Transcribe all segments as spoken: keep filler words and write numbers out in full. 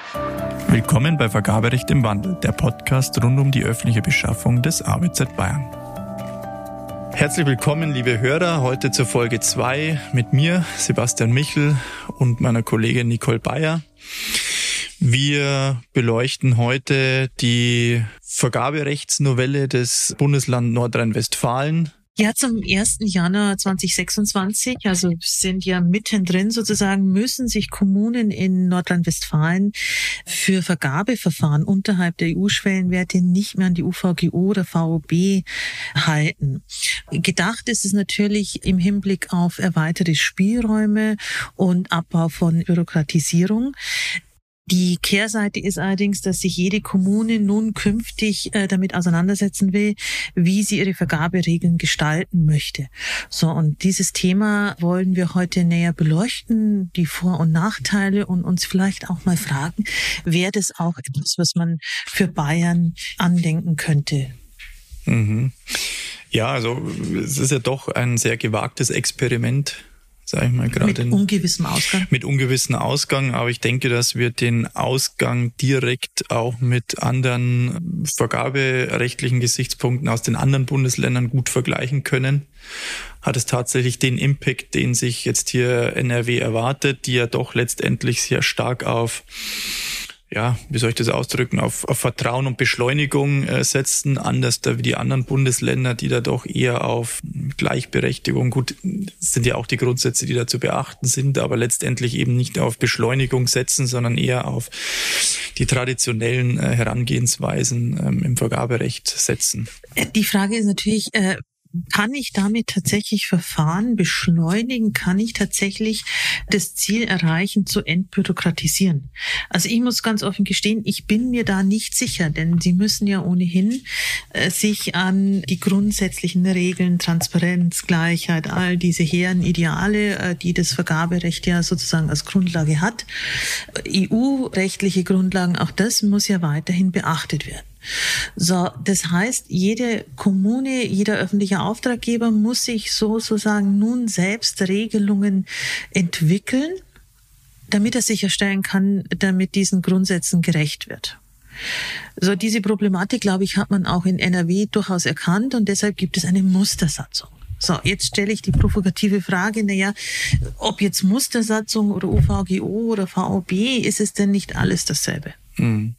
Willkommen bei Vergaberecht im Wandel, der Podcast rund um die öffentliche Beschaffung des A B Z Bayern. Herzlich willkommen, liebe Hörer, heute zur Folge zwei mit mir, Sebastian Michel, und meiner Kollegin Nicole Bayer. Wir beleuchten heute die Vergaberechtsnovelle des Bundeslandes Nordrhein-Westfalen. Ja, zum ersten Januar zweitausendsechsundzwanzig, also sind ja mittendrin sozusagen, müssen sich Kommunen in Nordrhein-Westfalen für Vergabeverfahren unterhalb der E U-Schwellenwerte nicht mehr an die U V G O oder V O B halten. Gedacht ist es natürlich im Hinblick auf erweiterte Spielräume und Abbau von Bürokratisierung. Die Kehrseite ist allerdings, dass sich jede Kommune nun künftig äh, damit auseinandersetzen will, wie sie ihre Vergaberegeln gestalten möchte. So, und dieses Thema wollen wir heute näher beleuchten, die Vor- und Nachteile, und uns vielleicht auch mal fragen, wäre das auch etwas, was man für Bayern andenken könnte? Mhm. Ja, also es ist ja doch ein sehr gewagtes Experiment, sag ich mal, gerade mit ungewissem Ausgang. Mit ungewissem Ausgang, aber ich denke, dass wir den Ausgang direkt auch mit anderen vergaberechtlichen Gesichtspunkten aus den anderen Bundesländern gut vergleichen können. Hat es tatsächlich den Impact, den sich jetzt hier N R W erwartet, die ja doch letztendlich sehr stark auf, ja, wie soll ich das ausdrücken, auf, auf Vertrauen und Beschleunigung äh, setzen, anders da wie die anderen Bundesländer, die da doch eher auf Gleichberechtigung, gut, das sind ja auch die Grundsätze, die da zu beachten sind, aber letztendlich eben nicht auf Beschleunigung setzen, sondern eher auf die traditionellen äh, Herangehensweisen ähm, im Vergaberecht setzen. Die Frage ist natürlich, äh kann ich damit tatsächlich Verfahren beschleunigen? Kann ich tatsächlich das Ziel erreichen, zu entbürokratisieren? Also ich muss ganz offen gestehen, ich bin mir da nicht sicher, denn Sie müssen ja ohnehin äh, sich an die grundsätzlichen Regeln, Transparenz, Gleichheit, all diese hehren Ideale, äh, die das Vergaberecht ja sozusagen als Grundlage hat. E U-rechtliche Grundlagen, auch das muss ja weiterhin beachtet werden. So, das heißt, jede Kommune, jeder öffentliche Auftraggeber muss sich sozusagen nun selbst Regelungen entwickeln, damit er sicherstellen kann, damit diesen Grundsätzen gerecht wird. So, diese Problematik, glaube ich, hat man auch in N R W durchaus erkannt, und deshalb gibt es eine Mustersatzung. So, jetzt stelle ich die provokative Frage, naja, ob jetzt Mustersatzung oder U V G O oder V O B, ist es denn nicht alles dasselbe? Mhm.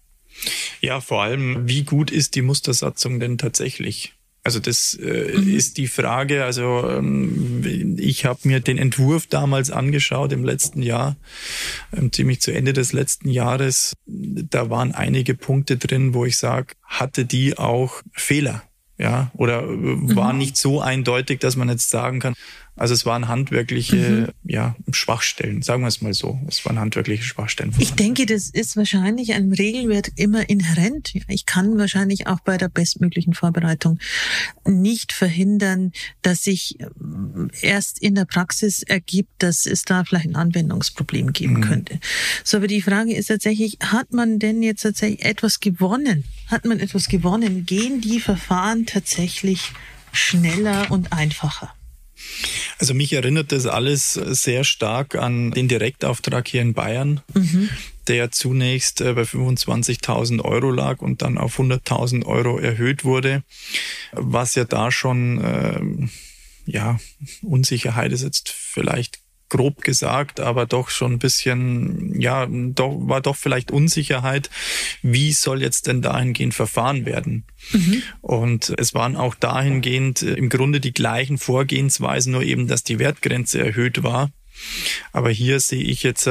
Ja, vor allem, wie gut ist die Mustersatzung denn tatsächlich? Also das äh, mhm. ist die Frage. Also ähm, ich habe mir den Entwurf damals angeschaut im letzten Jahr, ähm, ziemlich zu Ende des letzten Jahres. Da waren einige Punkte drin, wo ich sage, hatte die auch Fehler? Ja, oder mhm. war nicht so eindeutig, dass man jetzt sagen kann, also es waren handwerkliche mhm. ja, Schwachstellen, sagen wir es mal so. Es waren handwerkliche Schwachstellen. Ich denke, das ist wahrscheinlich einem Regelwerk immer inhärent. Ich kann wahrscheinlich auch bei der bestmöglichen Vorbereitung nicht verhindern, dass sich erst in der Praxis ergibt, dass es da vielleicht ein Anwendungsproblem geben mhm. könnte. So, aber die Frage ist tatsächlich, hat man denn jetzt tatsächlich etwas gewonnen? Hat man etwas gewonnen? Gehen die Verfahren tatsächlich schneller und einfacher? Also mich erinnert das alles sehr stark an den Direktauftrag hier in Bayern, mhm. der zunächst bei fünfundzwanzigtausend Euro lag und dann auf hunderttausend Euro erhöht wurde, was ja da schon, äh, ja, Unsicherheit ist jetzt vielleicht grob gesagt, aber doch schon ein bisschen, ja, doch, war doch vielleicht Unsicherheit, wie soll jetzt denn dahingehend verfahren werden? Mhm. Und es waren auch dahingehend im Grunde die gleichen Vorgehensweisen, nur eben, dass die Wertgrenze erhöht war. Aber hier sehe ich jetzt,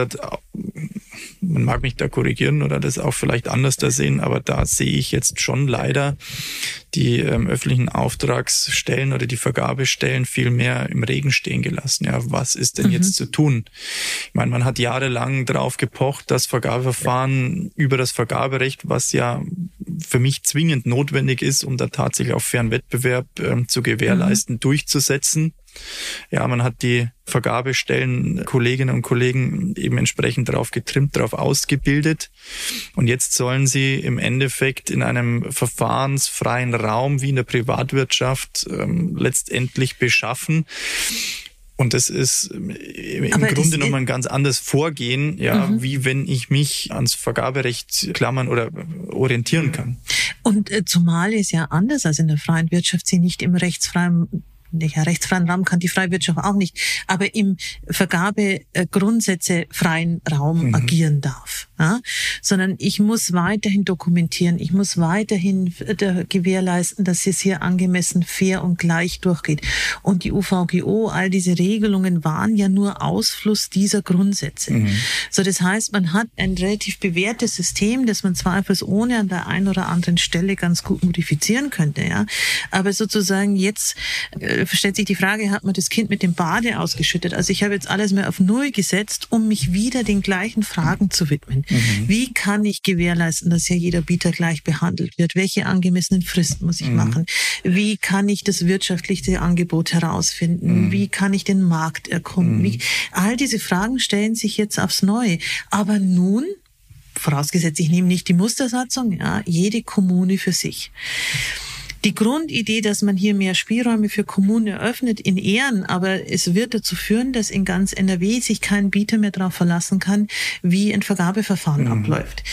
man mag mich da korrigieren oder das auch vielleicht anders da sehen, aber da sehe ich jetzt schon leider die ähm, öffentlichen Auftragsstellen oder die Vergabestellen viel mehr im Regen stehen gelassen. Ja, was ist denn mhm. jetzt zu tun? Ich meine, man hat jahrelang darauf gepocht, das Vergabeverfahren über das Vergaberecht, was ja für mich zwingend notwendig ist, um da tatsächlich auch fairen Wettbewerb ähm, zu gewährleisten, mhm. durchzusetzen. Ja, man hat die Vergabestellen, Kolleginnen und Kollegen eben entsprechend darauf getrimmt, darauf ausgebildet. Und jetzt sollen sie im Endeffekt in einem verfahrensfreien Raum wie in der Privatwirtschaft ähm, letztendlich beschaffen. Und das ist im Aber Grunde es- nochmal ein ganz anderes Vorgehen, ja, Mhm. wie wenn ich mich ans Vergaberecht klammern oder orientieren kann. Und äh, zumal es ja anders als in der freien Wirtschaft sie nicht im rechtsfreien Ja, rechtsfreien Raum kann die freie Wirtschaft auch nicht, aber im Vergabegrundsätze freien Raum Mhm. agieren darf. Ja? Sondern ich muss weiterhin dokumentieren, ich muss weiterhin äh, gewährleisten, dass es hier angemessen, fair und gleich durchgeht. Und die U V G O, all diese Regelungen waren ja nur Ausfluss dieser Grundsätze. Mhm. So, das heißt, man hat ein relativ bewährtes System, das man zweifelsohne an der einen oder anderen Stelle ganz gut modifizieren könnte. Ja? Aber sozusagen jetzt äh, stellt sich die Frage, hat man das Kind mit dem Bade ausgeschüttet? Also ich habe jetzt alles mehr auf Null gesetzt, um mich wieder den gleichen Fragen zu widmen. Mhm. Wie kann ich gewährleisten, dass ja jeder Bieter gleich behandelt wird? Welche angemessenen Fristen muss ich mhm. machen? Wie kann ich das wirtschaftliche Angebot herausfinden? Mhm. Wie kann ich den Markt erkunden? Mhm. Wie, all diese Fragen stellen sich jetzt aufs Neue. Aber nun, vorausgesetzt, ich nehme nicht die Mustersatzung, ja, jede Kommune für sich. Die Grundidee, dass man hier mehr Spielräume für Kommunen eröffnet, in Ehren, aber es wird dazu führen, dass in ganz N R W sich kein Bieter mehr darauf verlassen kann, wie ein Vergabeverfahren mhm. abläuft.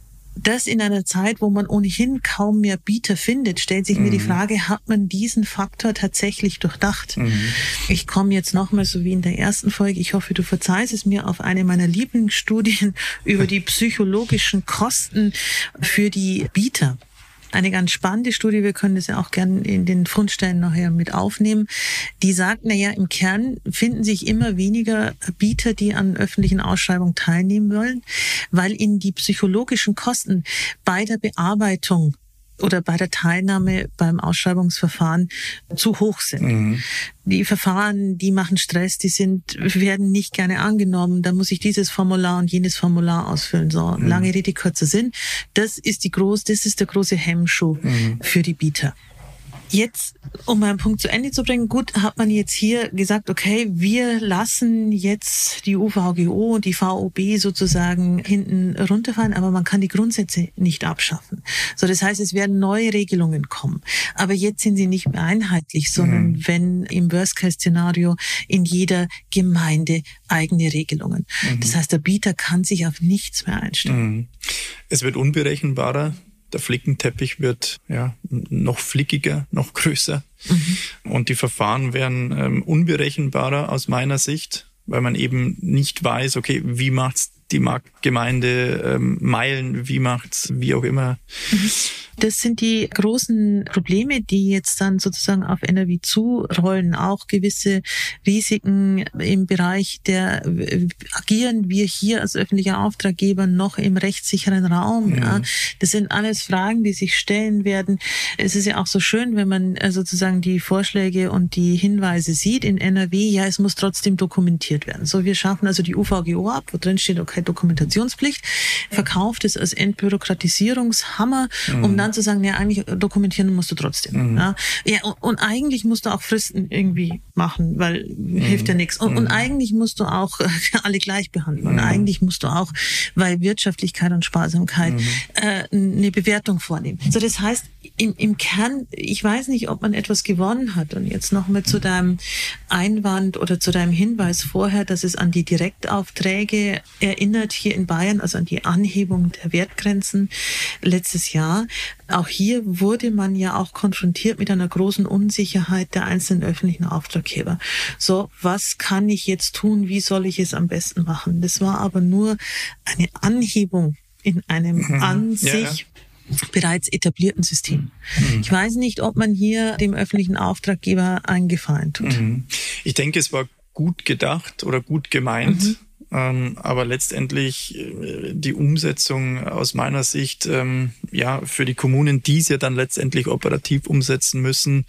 Das in einer Zeit, wo man ohnehin kaum mehr Bieter findet, stellt sich mhm. mir die Frage, hat man diesen Faktor tatsächlich durchdacht? Mhm. Ich komme jetzt nochmal, so wie in der ersten Folge, ich hoffe, du verzeihst es mir, auf eine meiner Lieblingsstudien über die psychologischen Kosten für die Bieter. Eine ganz spannende Studie, wir können das ja auch gerne in den Fundstellen nachher mit aufnehmen, die sagt, na ja, im Kern finden sich immer weniger Bieter, die an öffentlichen Ausschreibungen teilnehmen wollen, weil ihnen die psychologischen Kosten bei der Bearbeitung oder bei der Teilnahme beim Ausschreibungsverfahren zu hoch sind. Mhm. Die Verfahren, die machen Stress, die sind, werden nicht gerne angenommen. Da muss ich dieses Formular und jenes Formular ausfüllen. So, mhm. lange Rede, kurzer Sinn. Das ist die groß, das ist der große Hemmschuh mhm. für die Bieter. Jetzt, um meinen Punkt zu Ende zu bringen, gut, hat man jetzt hier gesagt, okay, wir lassen jetzt die U V G O und die V O B sozusagen hinten runterfallen, aber man kann die Grundsätze nicht abschaffen. So, das heißt, es werden neue Regelungen kommen. Aber jetzt sind sie nicht mehr einheitlich, sondern mhm. wenn im Worst-Case-Szenario in jeder Gemeinde eigene Regelungen. Mhm. Das heißt, der Bieter kann sich auf nichts mehr einstellen. Mhm. Es wird unberechenbarer. Der Flickenteppich wird ja noch flickiger, noch größer. Mhm. Und die Verfahren werden ähm, unberechenbarer aus meiner Sicht, weil man eben nicht weiß, okay, wie macht's die Marktgemeinde, ähm, Meilen, wie macht's, wie auch immer. Mhm. Das sind die großen Probleme, die jetzt dann sozusagen auf N R W zurollen. Auch gewisse Risiken im Bereich der, agieren wir hier als öffentlicher Auftraggeber noch im rechtssicheren Raum? Mhm. Ja? Das sind alles Fragen, die sich stellen werden. Es ist ja auch so schön, wenn man sozusagen die Vorschläge und die Hinweise sieht in N R W. Ja, es muss trotzdem dokumentiert werden. So, wir schaffen also die U V G O ab, wo drin steht, okay, Dokumentationspflicht, verkauft es als Entbürokratisierungshammer, mhm. um dann zu sagen, ja, eigentlich dokumentieren musst du trotzdem. Mhm. Ja, ja und, und eigentlich musst du auch Fristen irgendwie machen, weil mhm. hilft ja nichts. Und, mhm. und eigentlich musst du auch äh, alle gleich behandeln. Und mhm. eigentlich musst du auch, weil Wirtschaftlichkeit und Sparsamkeit, mhm. äh, eine Bewertung vornehmen. So, das heißt, im, im Kern, ich weiß nicht, ob man etwas gewonnen hat. Und jetzt nochmal zu deinem Einwand oder zu deinem Hinweis vorher, dass es an die Direktaufträge erinnert hier in Bayern, also an die Anhebung der Wertgrenzen letztes Jahr. Auch hier wurde man ja auch konfrontiert mit einer großen Unsicherheit der einzelnen öffentlichen Auftraggeber. So, was kann ich jetzt tun? Wie soll ich es am besten machen? Das war aber nur eine Anhebung in einem mhm. an sich ja, ja. bereits etablierten System. Mhm. Ich weiß nicht, ob man hier dem öffentlichen Auftraggeber einen Gefallen tut. Mhm. Ich denke, es war gut gedacht oder gut gemeint. Mhm. Ähm, aber letztendlich äh, die Umsetzung aus meiner Sicht, ähm, ja, für die Kommunen, die es ja dann letztendlich operativ umsetzen müssen,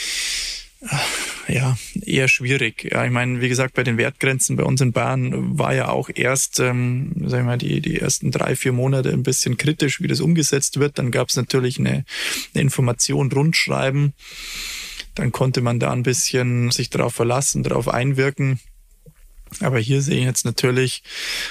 äh, ja, eher schwierig. Ja, ich meine, wie gesagt, bei den Wertgrenzen bei uns in Bayern war ja auch erst, ähm, sag ich mal, die, die ersten drei, vier Monate ein bisschen kritisch, wie das umgesetzt wird. Dann gab es natürlich eine, eine Information, Rundschreiben. Dann konnte man da ein bisschen sich darauf verlassen, darauf einwirken. Aber hier sehe ich jetzt natürlich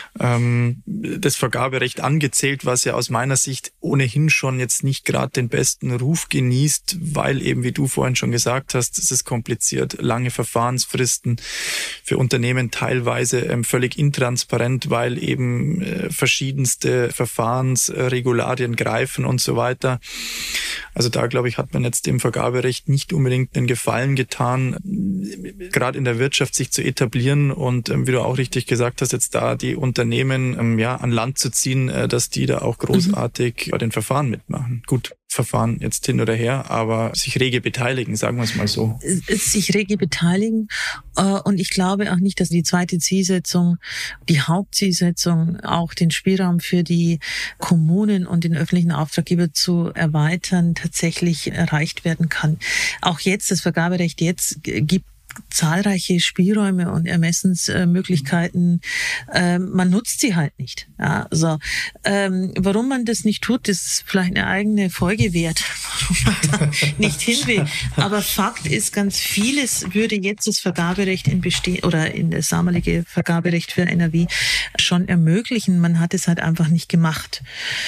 ähm, das Vergaberecht angezählt, was ja aus meiner Sicht ohnehin schon jetzt nicht gerade den besten Ruf genießt, weil eben, wie du vorhin schon gesagt hast, es ist kompliziert, lange Verfahrensfristen für Unternehmen teilweise ähm, völlig intransparent, weil eben äh, verschiedenste Verfahrensregularien greifen und so weiter. Also da, glaube ich, hat man jetzt dem Vergaberecht nicht unbedingt einen Gefallen getan, gerade in der Wirtschaft sich zu etablieren und wie du auch richtig gesagt hast, jetzt da die Unternehmen ähm, ja an Land zu ziehen, äh, dass die da auch großartig mhm. bei den Verfahren mitmachen. Gut, Verfahren jetzt hin oder her, aber sich rege beteiligen, sagen wir es mal so. Sich rege beteiligen äh, und ich glaube auch nicht, dass die zweite Zielsetzung, die Hauptzielsetzung, auch den Spielraum für die Kommunen und den öffentlichen Auftraggeber zu erweitern, tatsächlich erreicht werden kann. Auch jetzt, das Vergaberecht jetzt gibt zahlreiche Spielräume und Ermessensmöglichkeiten. Ähm, man nutzt sie halt nicht. Ja, also, ähm, warum man das nicht tut, ist vielleicht eine eigene Folge wert, warum man da nicht hin will. Aber Fakt ist, ganz vieles würde jetzt das Vergaberecht in Besteh oder in das damalige Vergaberecht für N R W schon ermöglichen. Man hat es halt einfach nicht gemacht.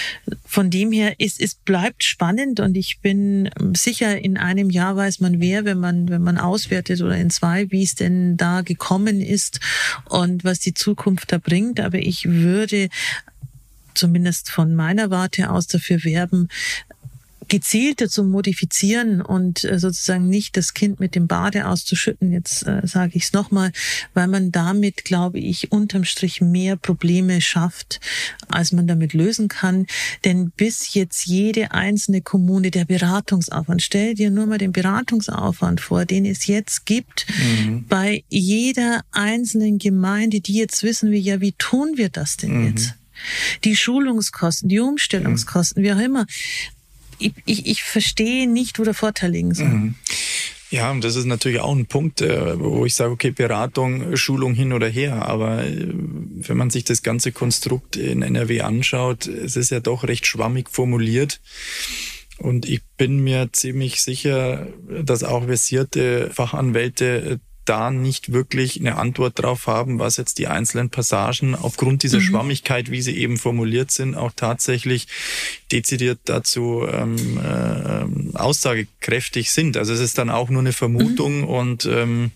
Von dem her ist es bleibt spannend und ich bin sicher, in einem Jahr weiß man mehr, wenn man wenn man auswertet oder in zwei, wie es denn da gekommen ist und was die Zukunft da bringt. Aber ich würde zumindest von meiner Warte aus dafür werben, gezielter zu modifizieren und sozusagen nicht das Kind mit dem Bade auszuschütten. Jetzt äh, sage ich es nochmal, weil man damit, glaube ich, unterm Strich mehr Probleme schafft, als man damit lösen kann. Denn bis jetzt jede einzelne Kommune, der Beratungsaufwand, stell dir nur mal den Beratungsaufwand vor, den es jetzt gibt, mhm. bei jeder einzelnen Gemeinde, die jetzt wissen wir ja, wie tun wir das denn mhm. jetzt? Die Schulungskosten, die Umstellungskosten, mhm. wie auch immer. Ich, ich, ich verstehe nicht, wo der Vorteil liegen soll. Mhm. Ja, und das ist natürlich auch ein Punkt, wo ich sage, okay, Beratung, Schulung hin oder her. Aber wenn man sich das ganze Konstrukt in N R W anschaut, es ist ja doch recht schwammig formuliert. Und ich bin mir ziemlich sicher, dass auch versierte Fachanwälte da nicht wirklich eine Antwort drauf haben, was jetzt die einzelnen Passagen aufgrund dieser mhm. Schwammigkeit, wie sie eben formuliert sind, auch tatsächlich dezidiert dazu ähm, äh, aussagekräftig sind. Also es ist dann auch nur eine Vermutung mhm. und ähm,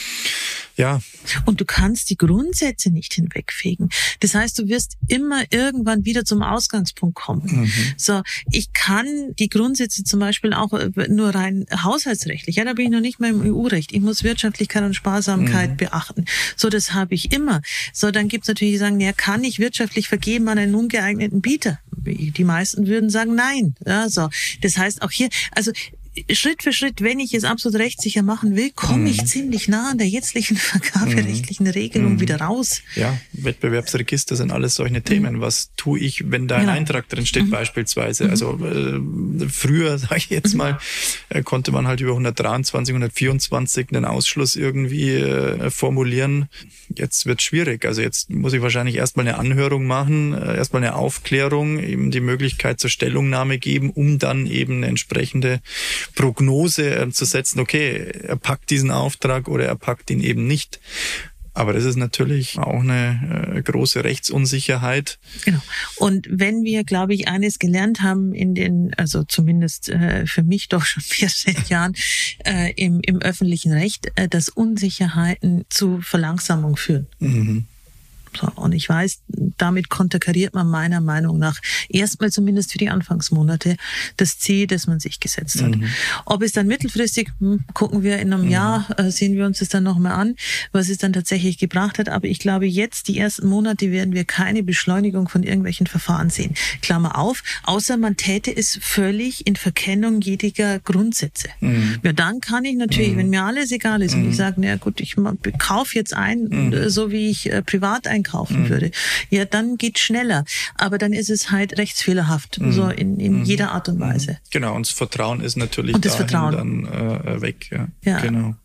ja. Und du kannst die Grundsätze nicht hinwegfegen. Das heißt, du wirst immer irgendwann wieder zum Ausgangspunkt kommen. Mhm. So, ich kann die Grundsätze zum Beispiel auch nur rein haushaltsrechtlich. Ja, da bin ich noch nicht mal im E U-Recht. Ich muss Wirtschaftlichkeit und Sparsamkeit mhm. beachten. So, das habe ich immer. So, dann gibt's natürlich, die sagen, ja, kann ich wirtschaftlich vergeben an einen ungeeigneten Bieter? Die meisten würden sagen, nein. Ja, so. Das heißt auch hier, also, Schritt für Schritt, wenn ich es absolut rechtssicher machen will, komme ich mhm. ziemlich nah an der jetzigen vergaberechtlichen Regelung mhm. wieder raus. Ja, Wettbewerbsregister sind alles solche Themen. Mhm. Was tue ich, wenn da ein genau. Eintrag drin steht mhm. beispielsweise? Mhm. Also äh, früher, sage ich jetzt mhm. mal, äh, konnte man halt über hundertdreiundzwanzig, hundertvierundzwanzig einen Ausschluss irgendwie äh, formulieren. Jetzt wird es schwierig. Also jetzt muss ich wahrscheinlich erstmal eine Anhörung machen, äh, erstmal eine Aufklärung, eben die Möglichkeit zur Stellungnahme geben, um dann eben eine entsprechende Prognose äh, zu setzen, okay, er packt diesen Auftrag oder er packt ihn eben nicht. Aber das ist natürlich auch eine äh, große Rechtsunsicherheit. Genau. Und wenn wir, glaube ich, eines gelernt haben in den, also zumindest äh, für mich doch schon vierzehn Jahren äh, im, im öffentlichen Recht, äh, dass Unsicherheiten zu Verlangsamung führen. Mhm. So, und ich weiß, damit konterkariert man meiner Meinung nach erstmal zumindest für die Anfangsmonate das Ziel, das man sich gesetzt hat. Mhm. Ob es dann mittelfristig, hm, gucken wir in einem mhm. Jahr, äh, sehen wir uns das dann nochmal an, was es dann tatsächlich gebracht hat. Aber ich glaube, jetzt, die ersten Monate, werden wir keine Beschleunigung von irgendwelchen Verfahren sehen. Klammer auf, außer man täte es völlig in Verkennung jeder Grundsätze. Mhm. Ja, dann kann ich natürlich, mhm. wenn mir alles egal ist mhm. und ich sage, na gut, ich kaufe jetzt ein, mhm. so wie ich äh, privat einkaufe, kaufen mhm. würde, ja, dann geht's schneller. Aber dann ist es halt rechtsfehlerhaft, mhm. so in, in mhm. jeder Art und Weise. Genau, und das Vertrauen ist natürlich und das Vertrauen. dann äh, weg. Ja, ja. Genau.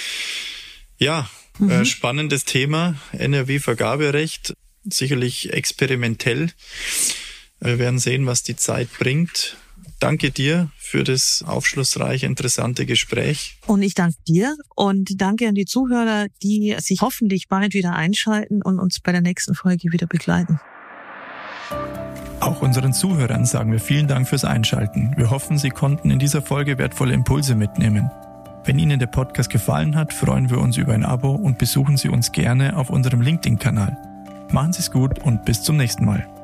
Ja, mhm. äh, spannendes Thema, N R W-Vergaberecht, sicherlich experimentell. Wir werden sehen, was die Zeit bringt. danke dir für das aufschlussreiche, interessante Gespräch. Und ich danke dir und danke an die Zuhörer, die sich hoffentlich bald wieder einschalten und uns bei der nächsten Folge wieder begleiten. Auch unseren Zuhörern sagen wir vielen Dank fürs Einschalten. Wir hoffen, Sie konnten in dieser Folge wertvolle Impulse mitnehmen. Wenn Ihnen der Podcast gefallen hat, freuen wir uns über ein Abo und besuchen Sie uns gerne auf unserem LinkedIn-Kanal. Machen Sie es gut und bis zum nächsten Mal.